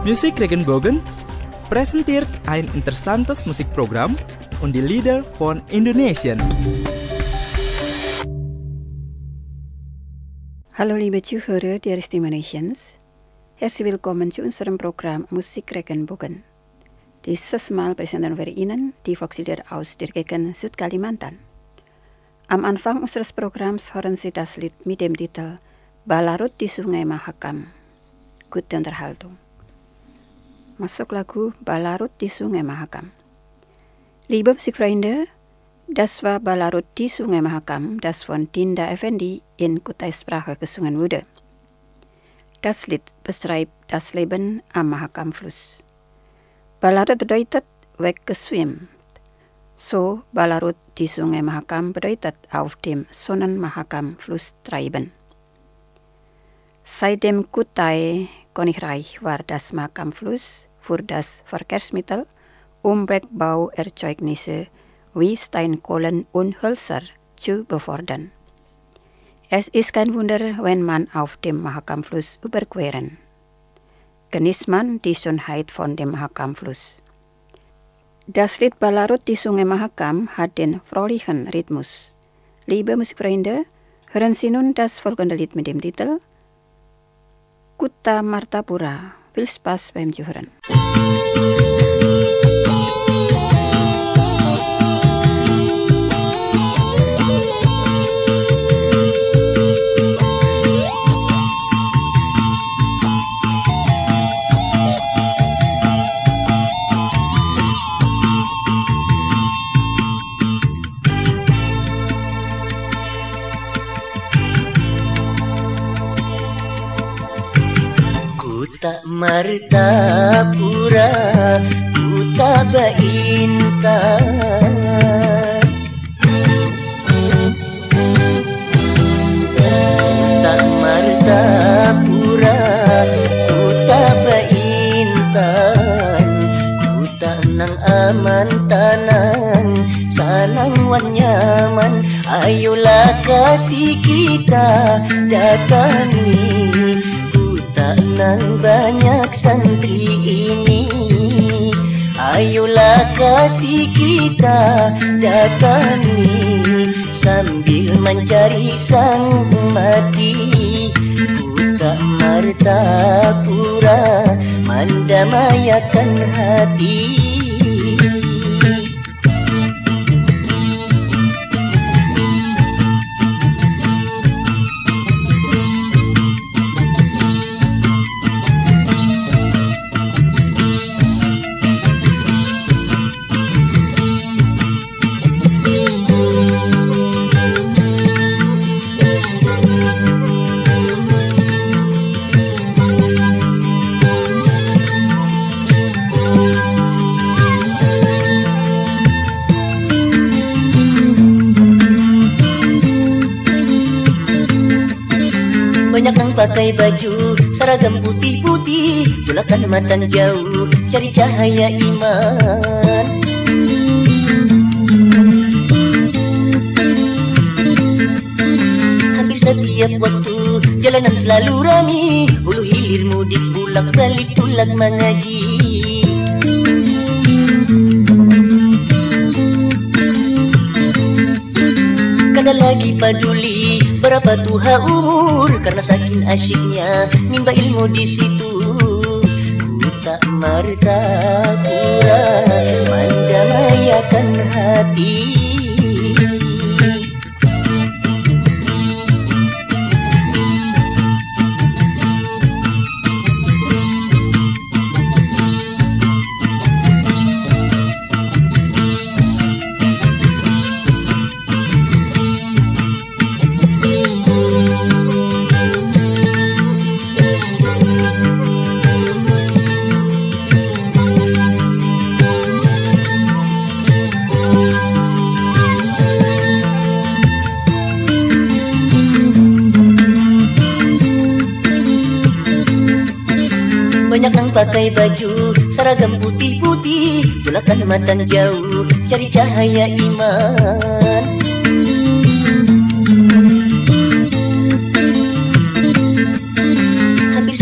Musik Regenbogen presenteert ein interessantes Musikprogramm und die Lieder von Indonesien. Hallo liebe Zuhörer der Stimme Nations. Herzlich willkommen zu unserem Programm Musik Regenbogen. Dieses Mal präsentieren wir Ihnen die Volkslieder aus der Gegend Südkalimantan. Am Anfang unseres Programms hören Sie das Lied mit dem Titel Balarut di Sungai Mahakam. Gute Unterhaltung. Masuk lagu Balarut di Sungai Mahakam. Liebe Musikfreunde, das war Balarut di Sungai Mahakam, das von Dinda Effendi in Kutai-Sprache gesungen wurde. Das Lied beschreibt das Leben am Mahakam-Fluss. Balarut bedeutet weggeschwemmt. So Balarut di Sungai Mahakam bedeutet auf dem Sonnen-Mahakam-Fluss treiben. Seit dem Kutai-Königreich war das Mahakam-Fluss für das Verkehrsmittel Bergbauerzeugnisse wie Steinkohlen und Hölzer zu befördern. Es ist kein Wunder, wenn man auf dem Mahakam-Fluss überqueren. Genießt man die Schönheit von dem Mahakam-Fluss. Das Lied Balarut di Sungai Mahakam hat den fröhlichen Rhythmus. Liebe Musikfreunde, hören Sie nun das folgende Lied mit dem Titel Kuta Martapura. Viel Spaß beim Zuhören. Tak Martapura, Kuta Intan. Tak Martapura, Kuta Intan. Kuta nang aman tanang, sanang wan nyaman. Ayolah kasih kita datangi nang banyak santri ini. Ayolah kasih kita datangi sambil mencari sang mati. Kuta Martapura mendamaikan hati. Banyak yang pakai baju seragam putih-putih, tulakan matang jauh, cari cahaya iman. Hampir setiap waktu jalanan selalu ramai, hulu hilir mudik bolak balik tulak mengaji. Kada lagi peduli berapa tuha umur, karena saking asyiknya nimba ilmu di situ. Kuta Martapura mendamaikan hati. Banyak yang pakai baju seragam putih-putih, tulakan matang jauh, cari cahaya iman.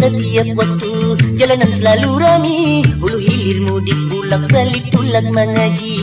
setiap waktu, jalanan selalu rami, hulu hilir mudik bulak balik tulak mengaji.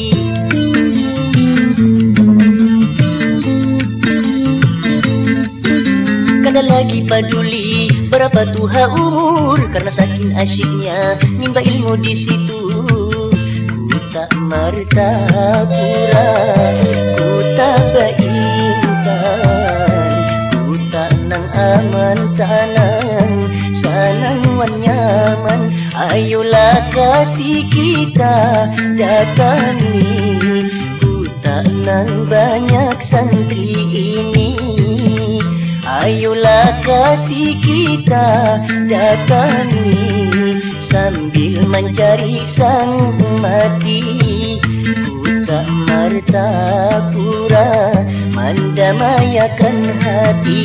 Kada lagi peduli berapa tua umur, karena saking asyiknya nimba ilmu di situ. Ku tak martapura, ku tak baintan, ku tak nang aman tanang, sanang wan nyaman. Ayolah kasih kita datangi, ku tak nang banyak santri ini. Ayolah kasih kita datangi, sambil mencari sang mati. Ku tak martapura, mendamayakan hati.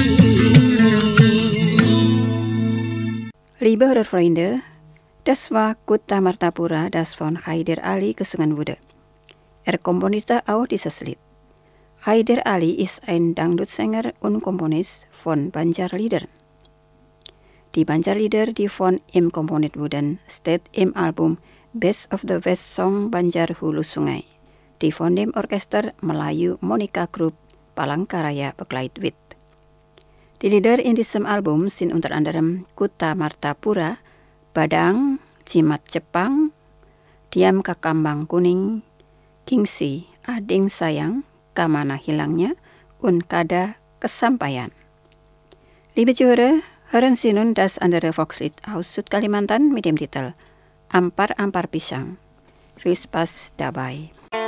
Liebe Hörerfreunde, das war Kutta Martapura, das von Haider Ali gesungen wurde. Komponierte auch dieses Lied. Haider Ali ist ein Dangdut-Sänger und Komponist von Banjarliedern. Die Banjarlieder, die von ihm komponiert wurden, steht im Album Best of the West Song Banjar Hulu Sungai, die von dem Orchester Melayu Monica Group Palangkaraya begleitet wird. Die Lieder in diesem Album sind unter anderem Kutta Martapura, Badang, Jimat Jepang, Diam Kakambang Kuning, Kingsi, Ading Sayang, Kamana Hilangnya, und Kada Kesampaian. Liebe Zuhörer, hören Sie nun das andere Volkslied aus Südkalimantan mit dem Titel Ampar-Ampar Pisang. Viel Spaß dabei.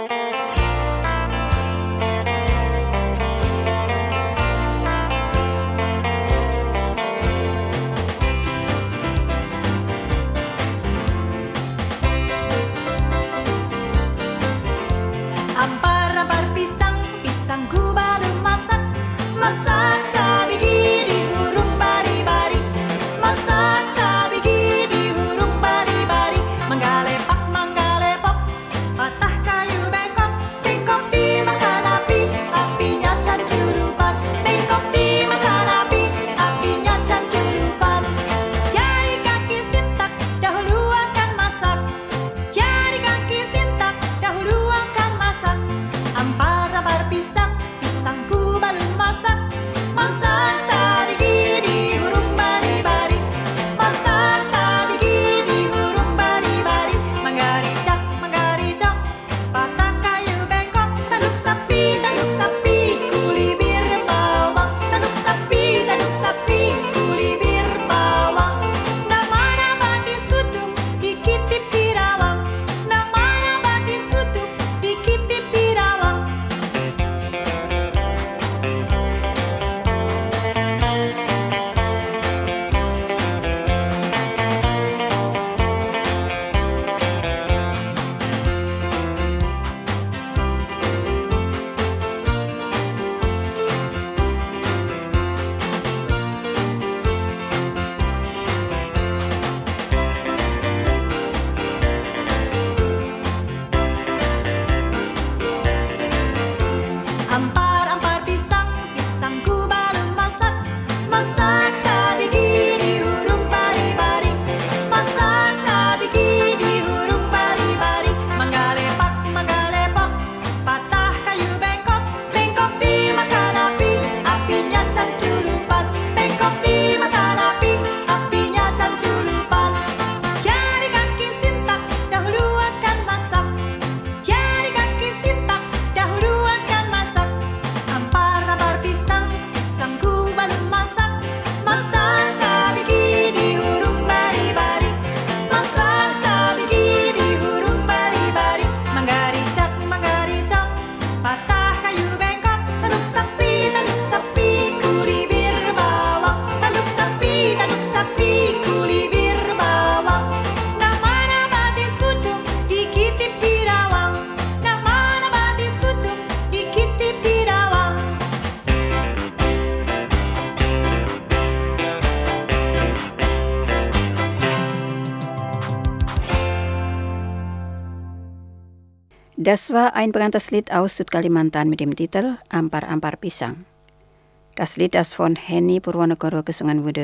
Das war ein bekanntes Lied aus Südkalimantan mit dem Titel Ampar-Ampar Pisang. Das Lied, das von Henny Purwonegoro gesungen wurde,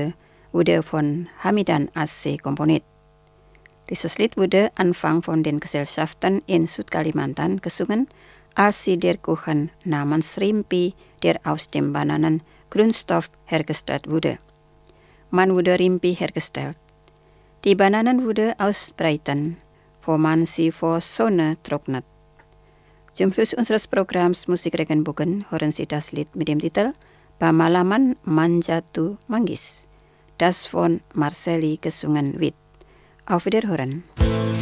wurde von Hamidan AC komponiert. Dieses Lied wurde Anfang von den Gesellschaften in Südkalimantan gesungen, als sie der Kuchen namens Rimpi, der aus dem Bananengrundstoff hergestellt wurde. Man wurde Rimpi hergestellt. Die Bananen wurde ausbreiten, wo man sie vor Sonne trocknet. Zum Schluss unseres Programms Musik Regenbogen hören Sie das Lied mit dem Titel Pamalaman Manjatu Manggis, das von Marcelli gesungen wird. Auf Wiederhören.